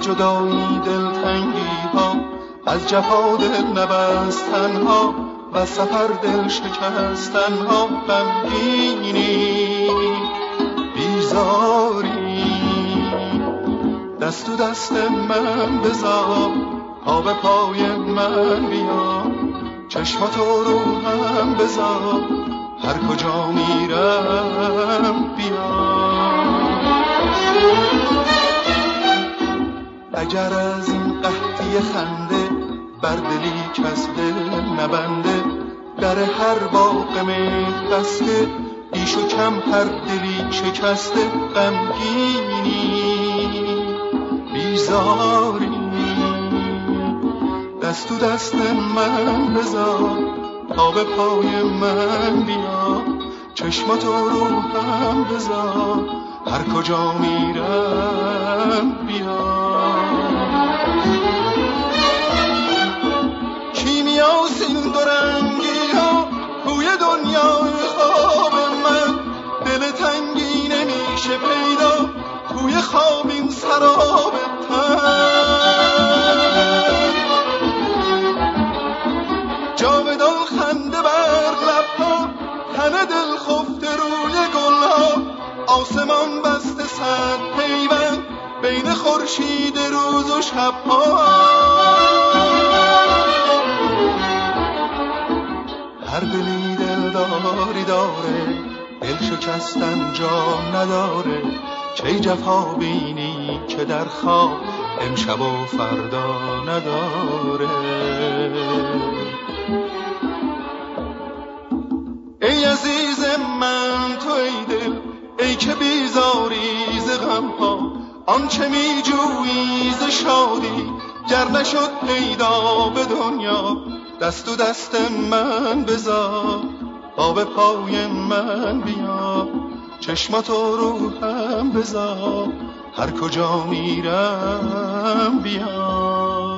جدایی دلتنگی ها، از جفا دل نبستن ها و سفر دل شکستن ها. غمگینی بیزاری دست تو دست من بذار، پا به پای من بیا، چشماتو رو هم بذار، هر کجا میرم بیا. اگر از این قحطی خنده بر دلی کس دل نبنده، در هر باغ مهر بسته، بیش و کم هر دلی شکسته. غمگینی بیزاری دست تو دست من بذار، تا به پای من بیا، چشماتو رو هم بذار، هر کجا میرم بیا. کیمیاست این دو رنگی ها توی دنیای خواب من، دل تنگی نمیشه پیدا توی خواب این سراب تن. جاودان خنده بر لبها، تن دل خفته روی گلها، آسمان بسته صد پیوند بین خورشید روز و شبها. هر دلی دلداری داره، دل شکستن جا نداره، چه جفا بینی که در خواب امشب و فردا نداره. ای عزیز من تو ای دل، ای که بیزاری ز غم ها، آنچه می جویی ز شادی گر نشد پیدا به دنیا. دست تو دست من بذار، پا به پای من بیا، چشماتو رو هم بذار، هر کجا میرم بیا.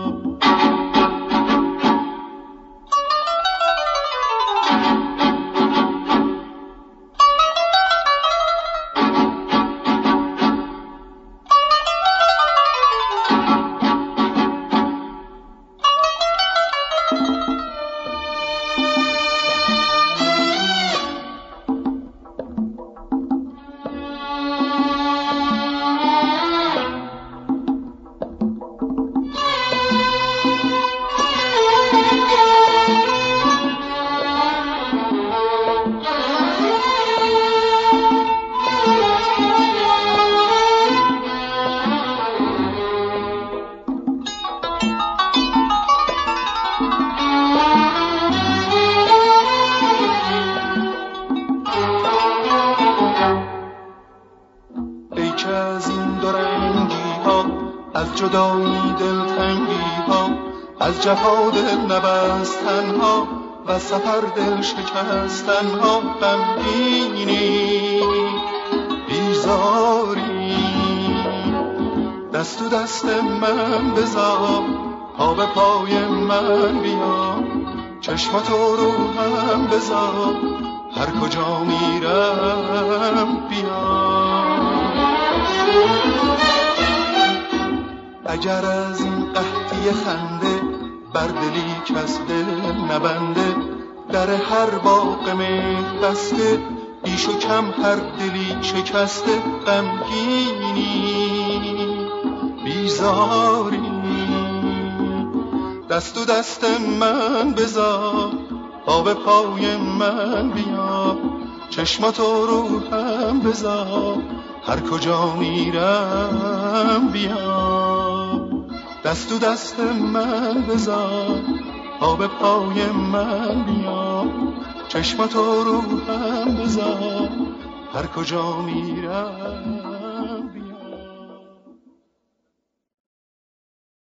از جدایی دلتنگی ها، از جفا دل نبستن ها و سفر دل شکستن ها. غمگینی بیزاری دست تو دست من بذار، پا به پای من بیا، چشماتو رو هم بذار، هر کجا میرم بیا. اگر از این قحطی خنده بر دلی کس دل نبنده، در هر باغ مهر بسته، بیش و کم هر دلی شکسته. غمگینی بیزاری دست تو دست من بذار، پا به پای من بیا، چشماتو رو هم بذار، هر کجا میرم بیا. دست تو دست من بذار، پا به پای من بیا، چشماتو رو هم بذار، هر کجا میرم